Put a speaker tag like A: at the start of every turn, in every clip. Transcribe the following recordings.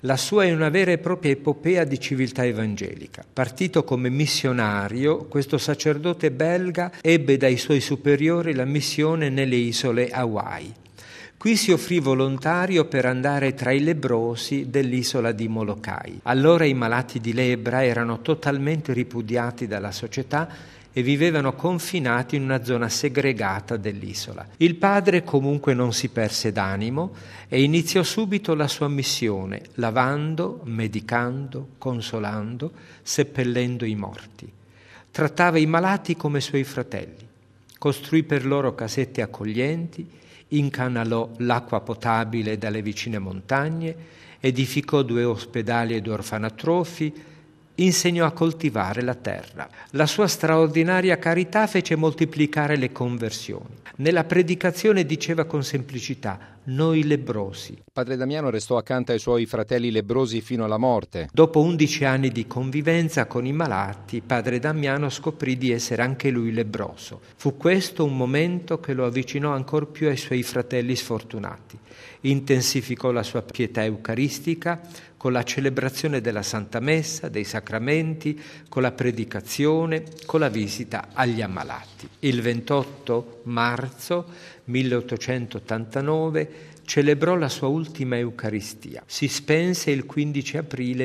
A: La sua è una vera e propria epopea di civiltà evangelica. Partito come missionario, questo sacerdote belga ebbe dai suoi superiori la missione nelle isole Hawaii. Qui si offrì volontario per andare tra i lebbrosi dell'isola di Molokai. Allora i malati di lebbra erano totalmente ripudiati dalla società e vivevano confinati in una zona segregata dell'isola. Il padre comunque non si perse d'animo e iniziò subito la sua missione, lavando, medicando, consolando, seppellendo i morti. Trattava i malati come suoi fratelli, costruì per loro casette accoglienti, incanalò l'acqua potabile dalle vicine montagne, edificò 2 ospedali e 2 orfanotrofi, insegnò a coltivare la terra. La sua straordinaria carità fece moltiplicare le conversioni. Nella predicazione diceva con semplicità: noi lebbrosi.
B: Padre Damiano restò accanto ai suoi fratelli lebbrosi fino alla morte.
A: Dopo 11 anni di convivenza con i malati, padre Damiano scoprì di essere anche lui lebbroso. Fu questo un momento che lo avvicinò ancor più ai suoi fratelli sfortunati. Intensificò la sua pietà eucaristica con la celebrazione della Santa Messa, dei sacramenti, con la predicazione, con la visita agli ammalati. Il 28 marzo 1889 celebrò la sua ultima Eucaristia. Si spense il 15 aprile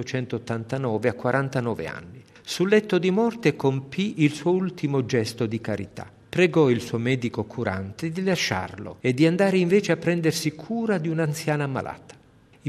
A: 1889 a 49 anni. Sul letto di morte compì il suo ultimo gesto di carità. Pregò il suo medico curante di lasciarlo e di andare invece a prendersi cura di un'anziana malata. I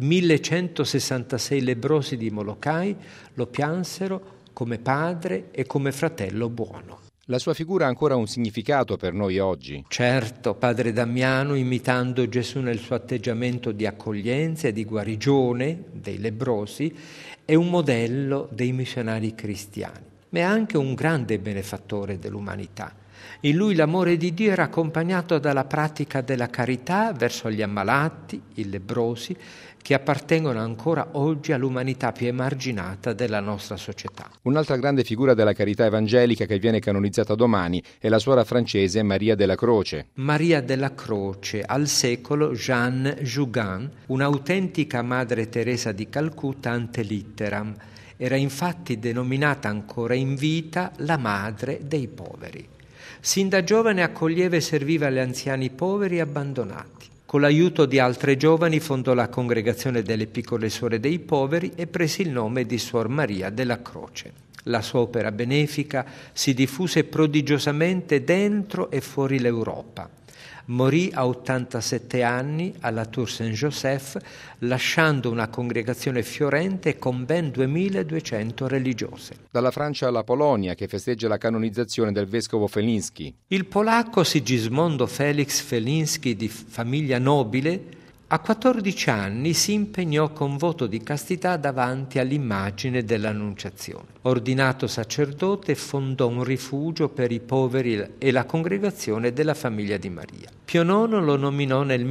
A: 1166 lebbrosi di Molokai lo piansero come padre e come fratello buono.
B: La sua figura ha ancora un significato per noi oggi.
A: Certo, padre Damiano, imitando Gesù nel suo atteggiamento di accoglienza e di guarigione dei lebbrosi, è un modello dei missionari cristiani, ma è anche un grande benefattore dell'umanità. In lui l'amore di Dio era accompagnato dalla pratica della carità verso gli ammalati, i lebbrosi, che appartengono ancora oggi all'umanità più emarginata della nostra società.
B: Un'altra grande figura della carità evangelica che viene canonizzata domani è la suora francese Maria della Croce.
A: Maria della Croce, al secolo Jeanne Jugan, un'autentica Madre Teresa di Calcutta ante litteram. Era infatti denominata ancora in vita la madre dei poveri. Sin da giovane accoglieva e serviva gli anziani poveri e abbandonati. Con l'aiuto di altre giovani fondò la congregazione delle piccole suore dei poveri e prese il nome di Suor Maria della Croce. La sua opera benefica si diffuse prodigiosamente dentro e fuori l'Europa. Morì a 87 anni alla Tour Saint-Joseph, lasciando una congregazione fiorente con ben 2200 religiose.
B: Dalla Francia alla Polonia, che festeggia la canonizzazione del vescovo Felinski.
A: Il polacco Sigismondo Felix Felinski, di famiglia nobile, a 14 anni si impegnò con voto di castità davanti all'immagine dell'Annunciazione. Ordinato sacerdote, fondò un rifugio per i poveri e la congregazione della famiglia di Maria. Pio IX lo nominò nel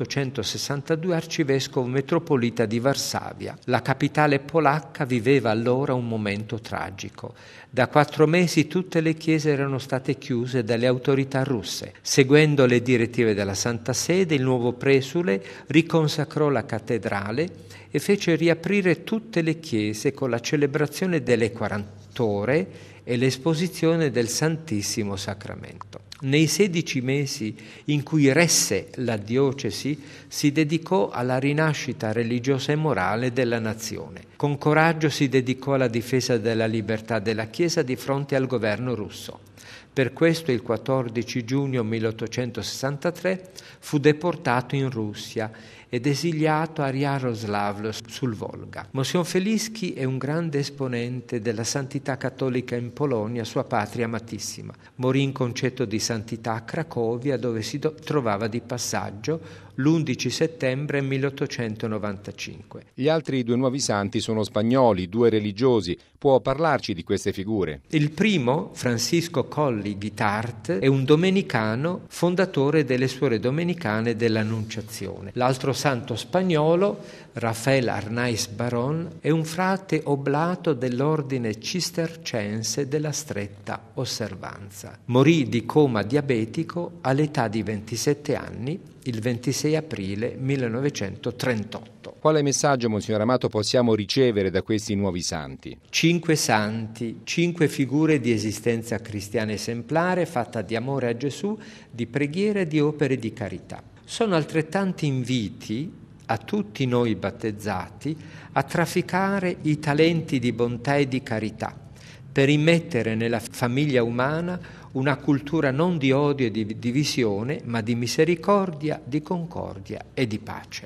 A: 1862 arcivescovo metropolita di Varsavia. La capitale polacca viveva allora un momento tragico. Da 4 mesi tutte le chiese erano state chiuse dalle autorità russe. Seguendo le direttive della Santa Sede, il nuovo presule riconsacrò la cattedrale e fece riaprire tutte le chiese con la celebrazione delle 40 ore e l'esposizione del Santissimo Sacramento. Nei 16 mesi in cui resse la diocesi, si dedicò alla rinascita religiosa e morale della nazione. Con coraggio si dedicò alla difesa della libertà della Chiesa di fronte al governo russo. Per questo il 14 giugno 1863 fu deportato in Russia ed esiliato a Jaroslavl sul Volga. Monsignor Felinski è un grande esponente della santità cattolica in Polonia, sua patria amatissima. Morì in concetto di santità a Cracovia, dove si trovava di passaggio l'11 settembre 1895.
B: Gli altri 2 nuovi santi sono spagnoli, 2 religiosi. Può parlarci di queste figure?
A: Il primo, Francisco Colli Guitart, è un domenicano, fondatore delle suore domenicane dell'Annunciazione. L'altro santo spagnolo, Raphaël Arnaiz Baron è un frate oblato dell'ordine cistercense della stretta osservanza. Morì di coma diabetico all'età di 27 anni il 26 aprile 1938.
B: Quale messaggio, Monsignor Amato, possiamo ricevere da questi nuovi santi?
A: 5 santi, 5 figure di esistenza cristiana esemplare, fatta di amore a Gesù, di preghiera e di opere di carità. Sono altrettanti inviti a tutti noi battezzati a trafficare i talenti di bontà e di carità per immettere nella famiglia umana una cultura non di odio e di divisione, ma di misericordia, di concordia e di pace.